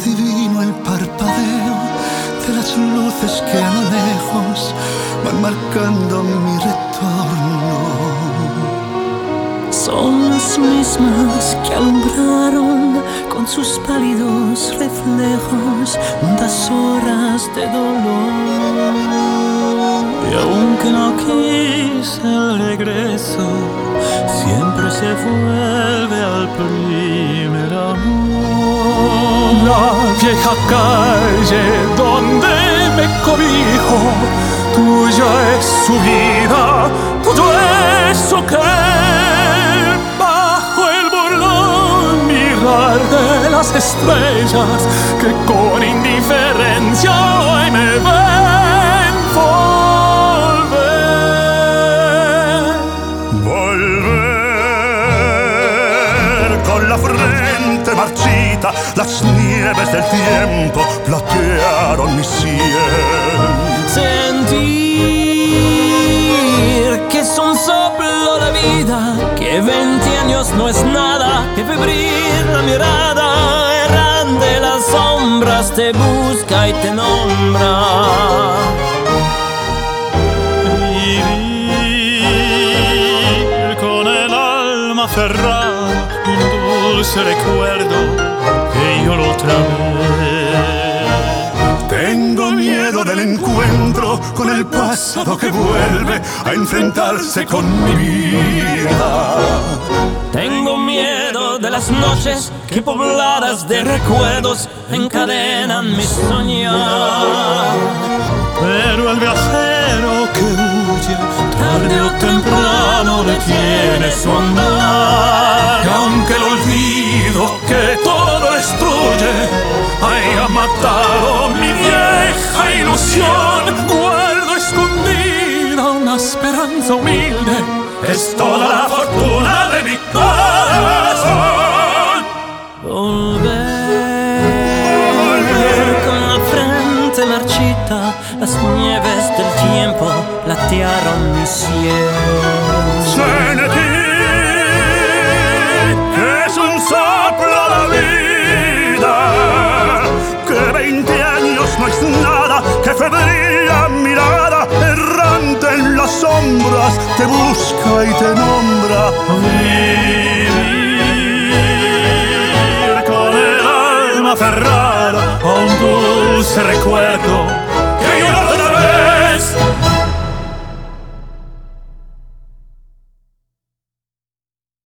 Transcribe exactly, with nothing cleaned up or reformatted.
divino el parpadeo de las luces que a lo lejos van marcando mi retorno. Son las mismas que alumbraron con sus pálidos reflejos hondas horas de dolor. Y aunque no quise el regreso, siempre se vuelve al primer amor. La vieja calle donde me cobijo, tuya es su vida, tuyo es su querer. Bajo el burlón mirar de las estrellas que con indiferencia hoy me ven volver. Volver con la frente marchita, las nieves del tiempo platearon mi sien. Sentir que es un soplo la vida, que veinte años no es nada, que febril la mirada errante las sombras te busca y te nombra. Vivir con el alma aferrada, un dulce recuerdo que yo lo trabé. Tengo miedo del encuentro con el pasado que vuelve a enfrentarse con mi vida. Tengo miedo de las noches que pobladas de recuerdos encadenan mi soñar. Pero el viajero que huye tarde o temprano detiene su andar. Y aunque el olvido que todo destruye haya matado mi vieja ilusión, guardo escondida una esperanza humilde, es toda la fortuna de mi corazón. Volver con la frente marchita, las nieves del tiempo platearon mi cielo. Sentir que es un soplo la vida, que veinte años no es nada, que febril la mirada errante en las sombras te busca y te nombra. Vivir con el alma aferrada a un dulce recuerdo